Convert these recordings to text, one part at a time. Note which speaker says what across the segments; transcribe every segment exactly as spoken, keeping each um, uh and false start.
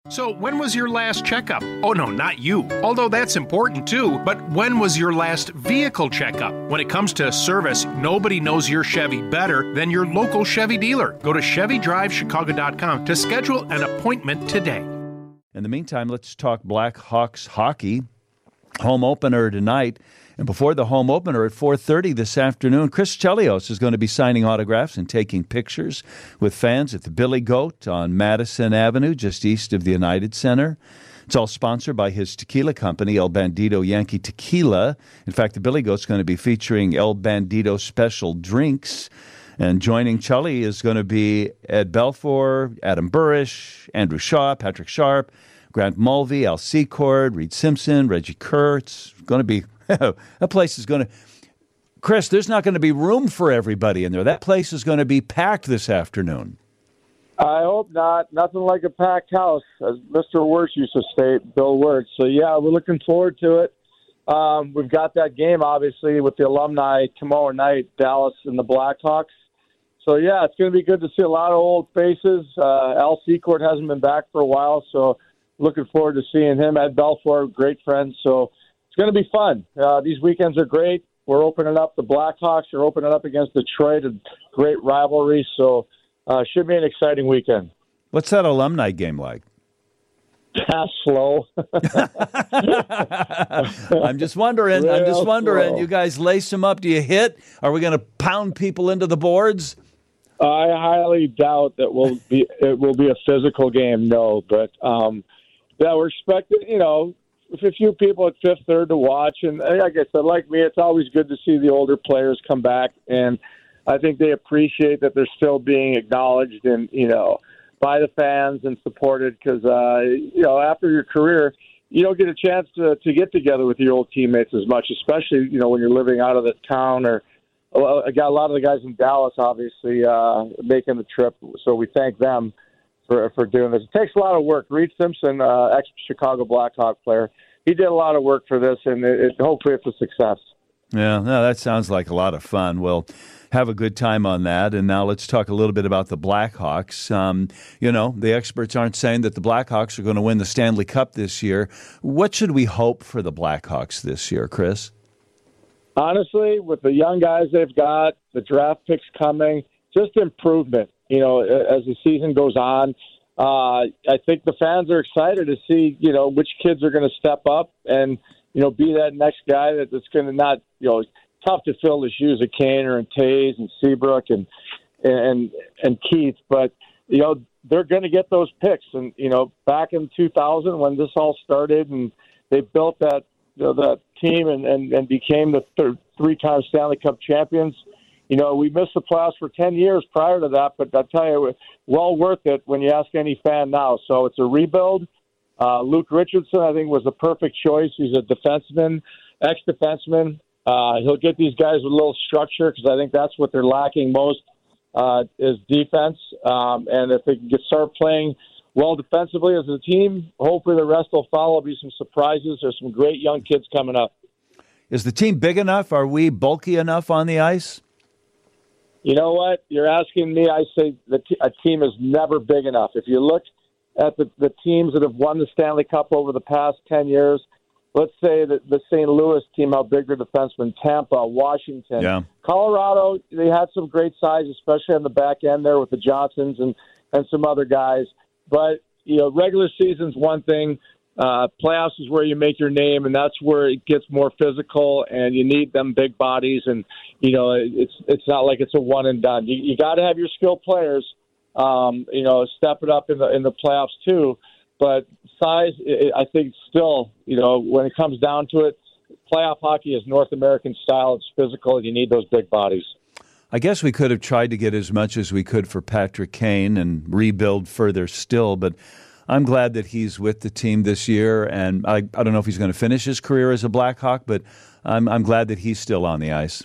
Speaker 1: So, when was your last checkup? Oh, no, not you. Although that's important too, but when was your last vehicle checkup? When it comes to service, nobody knows your Chevy better than your local Chevy dealer. Go to Chevy Drive Chicago dot com to schedule an appointment today.
Speaker 2: In the meantime, let's talk Blackhawks hockey. Home opener tonight. And before the home opener at four thirty this afternoon, Chris Chelios is going to be signing autographs and taking pictures with fans at the Billy Goat on Madison Avenue, just east of the United Center. It's all sponsored by his tequila company, El Bandito Yankee Tequila. In fact, the Billy Goat's going to be featuring El Bandito special drinks. And joining Chelly is going to be Ed Belfour, Adam Burrish, Andrew Shaw, Patrick Sharp, Grant Mulvey, Al Secord, Reed Simpson, Reggie Kerr. It's going to be, that place is going to, Chris, there's not going to be room for everybody in there. That place is going to be packed this afternoon.
Speaker 3: I hope not. Nothing like a packed house, as Mister Wirtz used to state, Bill Wirtz. So, yeah, we're looking forward to it. Um, we've got that game, obviously, with the alumni tomorrow night, Dallas and the Blackhawks. So, yeah, it's going to be good to see a lot of old faces. Uh, Al Secord hasn't been back for a while, so looking forward to seeing him. Ed Belfour, great friends. So it's going to be fun. Uh, these weekends are great. We're opening up. The Blackhawks are opening up against Detroit, a great rivalry. So uh should be an exciting weekend.
Speaker 2: What's that alumni game like?
Speaker 3: That's slow.
Speaker 2: I'm just wondering.
Speaker 3: Real
Speaker 2: I'm just wondering.
Speaker 3: slow.
Speaker 2: You guys lace them up. Do you hit? Are we going to pound people into the boards?
Speaker 3: I highly doubt that will be it will be a physical game. No, but um, yeah, we're expecting, you know, a few people at Fifth Third to watch, and like I said, like me, it's always good to see the older players come back, and I think they appreciate that they're still being acknowledged and, you know, by the fans and supported, because uh, you know, after your career, you don't get a chance to to get together with your old teammates as much, especially, you know, when you're living out of the town. Or well, I got a lot of the guys in Dallas, obviously, uh, making the trip, so we thank them for for doing this. It takes a lot of work. Reed Simpson, uh, ex-Chicago Blackhawk player, he did a lot of work for this, and it, it, hopefully it's a success.
Speaker 2: Yeah, no, that sounds like a lot of fun. Well, have a good time on that. And now let's talk a little bit about the Blackhawks. Um, you know, the experts aren't saying that the Blackhawks are going to win the Stanley Cup this year. What should we hope for the Blackhawks this year, Chris?
Speaker 3: Honestly, with the young guys they've got, the draft picks coming, just improvement. You know, as the season goes on, uh, I think the fans are excited to see, you know, which kids are going to step up and, you know, be that next guy that, that's going to not, you know, tough to fill the shoes of Kaner and Taze and Seabrook and and and Keith, but you know they're going to get those picks. And you know, back in two thousand when this all started, and they built that you know, that team and, and, and became the third, three-time Stanley Cup champions. You know, we missed the playoffs for ten years prior to that, but I tell you, well worth it when you ask any fan now. So it's a rebuild. Uh, Luke Richardson, I think, was the perfect choice. He's a defenseman, ex-defenseman. Uh, he'll get these guys with a little structure, because I think that's what they're lacking most uh, is defense. Um, and if they can get start playing well defensively as a team, hopefully the rest will follow. There'll be some surprises. There's some great young kids coming up.
Speaker 2: Is the team big enough? Are we bulky enough on the ice?
Speaker 3: You know what? You're asking me. I say the t- a team is never big enough. If you look at the, the teams that have won the Stanley Cup over the past ten years, let's say that the Saint Louis team, how big their defensemen, Tampa, Washington,
Speaker 2: yeah.
Speaker 3: Colorado, they had some great size, especially on the back end there with the Johnsons and, and some other guys. But, you know, regular season's one thing. Uh, playoffs is where you make your name, and that's where it gets more physical, and you need them big bodies. And, you know, it's it's not like it's a one and done. You, you got to have your skilled players, um, you know, step it up in the in the playoffs too. But size, I think still, you know, when it comes down to it, playoff hockey is North American style. It's physical, and you need those big bodies.
Speaker 2: I guess we could have tried to get as much as we could for Patrick Kane and rebuild further still, but I'm glad that he's with the team this year, and I, I don't know if he's going to finish his career as a Blackhawk, but I'm, I'm glad that he's still on the ice.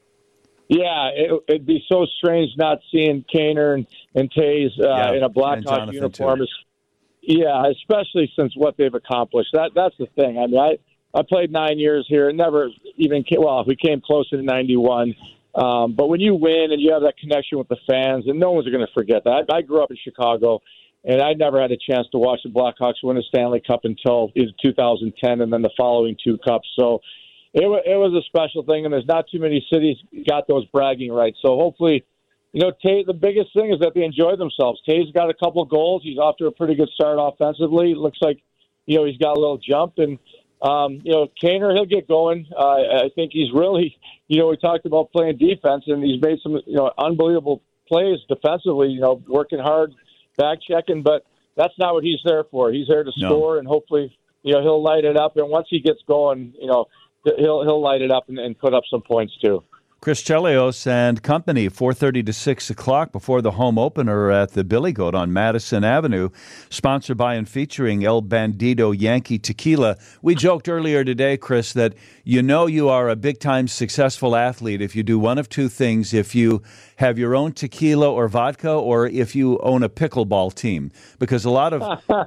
Speaker 3: Yeah, it, it'd be so strange not seeing Kaner and, and Taze uh,
Speaker 2: yeah,
Speaker 3: in a Blackhawk uniform.
Speaker 2: Too.
Speaker 3: Yeah, especially since what they've accomplished. That That's the thing. I mean, I, I played nine years here. Never even came, well, we came close in ninety-one. Um, but when you win and you have that connection with the fans, and no one's going to forget that. I, I grew up in Chicago, And I never had a chance to watch the Blackhawks win a Stanley Cup until two thousand ten and then the following two cups. So it, w- it was a special thing, and there's not too many cities got those bragging rights. So hopefully, you know, Tay, the biggest thing is that they enjoy themselves. Tay's got a couple of goals. He's off to a pretty good start offensively. It looks like, you know, he's got a little jump. And, um, you know, Kaner, he'll get going. Uh, I think he's really, you know, we talked about playing defense, and he's made some, you know, unbelievable plays defensively, you know, working hard, back checking, but that's not what he's there for. He's there to score, no. and hopefully, you know, he'll light it up. And once he gets going, you know, he'll he'll light it up and, and put up some points too.
Speaker 2: Chris Chelios and company, four thirty to six o'clock before the home opener at the Billy Goat on Madison Avenue, sponsored by and featuring El Bandido Yankee Tequila. We joked earlier today, Chris, that you know you are a big-time successful athlete if you do one of two things, if you have your own tequila or vodka, or if you own a pickleball team. Because a lot of...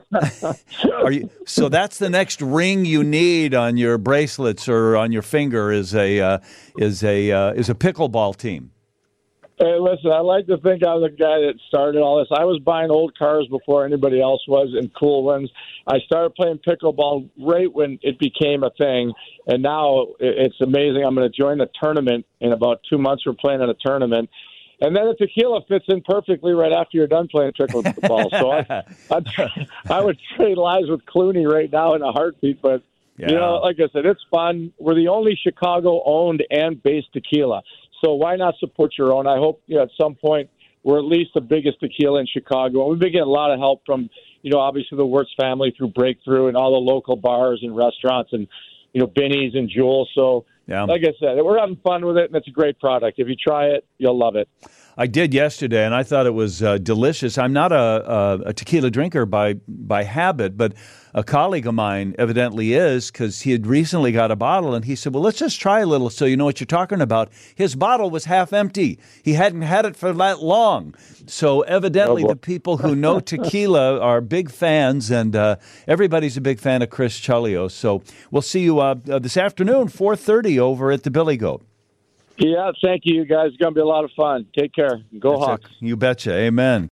Speaker 2: are you, so that's the next ring you need on your bracelets or on your finger is a uh, is a uh, is a pickleball team.
Speaker 3: Hey, listen, I like to think I was the guy that started all this. I was buying old cars before anybody else was and cool ones. I started playing pickleball right when it became a thing, and now it's amazing. I'm going to join the tournament in about two months. We're playing in a tournament. And then the tequila fits in perfectly right after you're done playing pickleball. So I, I'd, I would trade lives with Clooney right now in a heartbeat. But, yeah. you know, like I said, it's fun. We're the only Chicago-owned and based tequila. So why not support your own? I hope, you know, at some point we're at least the biggest tequila in Chicago. And we've been getting a lot of help from, you know, obviously the Wirtz family through Breakthrough and all the local bars and restaurants and, you know, Benny's and Jewel. So, yeah. like I said, we're having fun with it, and it's a great product. If you try it, you'll love it.
Speaker 2: I did yesterday, and I thought it was uh, delicious. I'm not a, a, a tequila drinker by by habit, but a colleague of mine evidently is, because he had recently got a bottle, and he said, well, let's just try a little so you know what you're talking about. His bottle was half empty. He hadn't had it for that long. So evidently oh, the people who know tequila are big fans, and uh, everybody's a big fan of Chris Chelios. So we'll see you uh, uh, this afternoon, four thirty over at the Billy Goat.
Speaker 3: Yeah, thank you, guys. It's going to be a lot of fun. Take care. Go
Speaker 2: That's
Speaker 3: Hawks.
Speaker 2: It. You betcha. Amen.